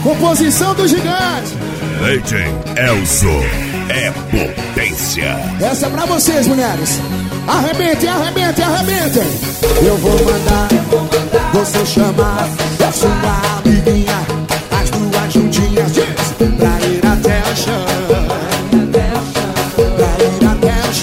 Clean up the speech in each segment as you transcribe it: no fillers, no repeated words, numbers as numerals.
Composição do gigante. DJ Elzo é potência. Essa é pra vocês, mulheres. Arrebentem, arrebentem, arrebentem. Eu vou mandar você chamar a sua amiguinha, as duas juntinhas, pra ir até o chão. Pra ir até o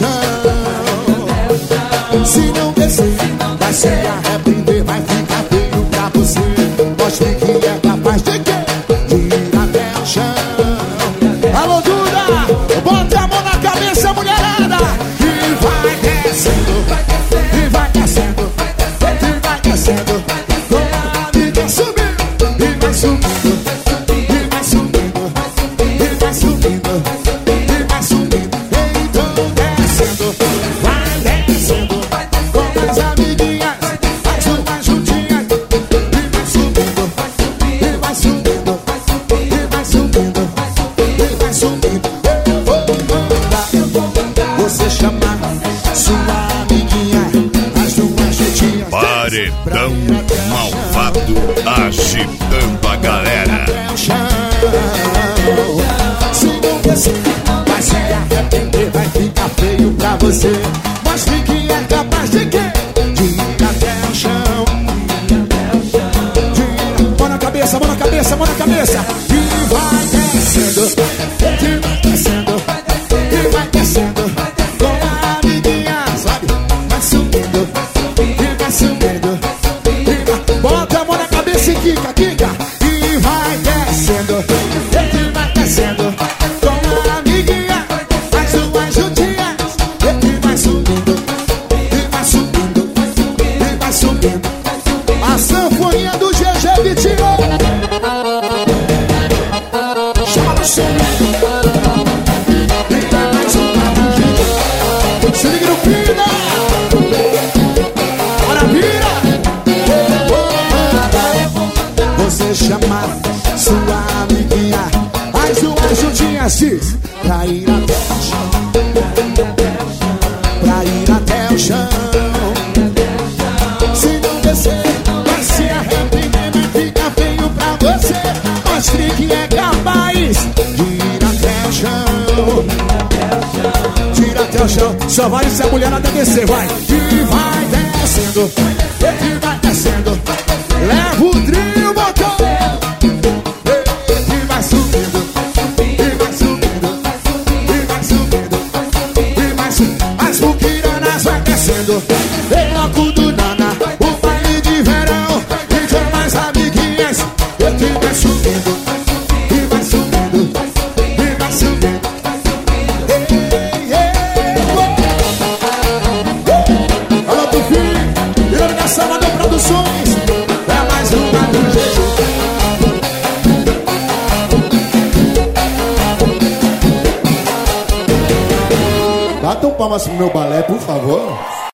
chão. Se não descer, vai se arrepender, vai ficar feio pra você. Mostre que é capaz de quê? De ir até o chão. Alô, Duda, bota a mão na cabeça, mulherada. E vai descendo, e vai descendo, e vai descendo. Com a amiga subindo, e vai subindo, e vai subindo, e vai subindo, e vai subindo. Então descendo, vai descendo. Com as amiguinhas, as duas juntinhas. E vai subindo, e vai subindo, e vai subindo, e vai subindo. Eu vou mandar você chamar sua amiguinha, as duas juntinhas. Paredão malvado agitando a galera. Se não descer, vai se arrepender, vai ficar feio pra você. Mostre que é capaz de quê? De ir até o chão. Mão na cabeça, mão na cabeça, mão na cabeça. E vai descendo, e vai descendo, e vai descendo. Com a amiguinha, sabe? Vai subindo, e vai subindo. E vai... Bota a mão na cabeça e quica, quica. E vai descendo, e vai descendo. Com a amiguinha, as duas juntinhas. E vai subindo, e vai subindo, e vai subindo. A sanfoninha do GG Vitinho. Chama no som. Se liga no Pina. Bora, vira. Você chamar sua amiguinha, as duas juntinhas, diz, pra ir até o chão. Pra ir até o chão. Se não descer, vai se arrepender, vai ficar feio pra você. Mostre que é capaz de ir até o chão. Tira até o chão, só vai se a mulher até descer, vai. E vai descendo, e vai descendo. Leva o trio, botão. E vai subindo, e vai subindo, e vai subindo, e vai subindo. As muquiranas vai descendo. Bloco do Nana, o baile de verão. E chama as amiguinhas. E vai subindo, e vai subindo, e vai subindo. Alô, Tufi, iluminação Adão Produções. É mais uma do GG. Batam palmas pro meu balé, por favor.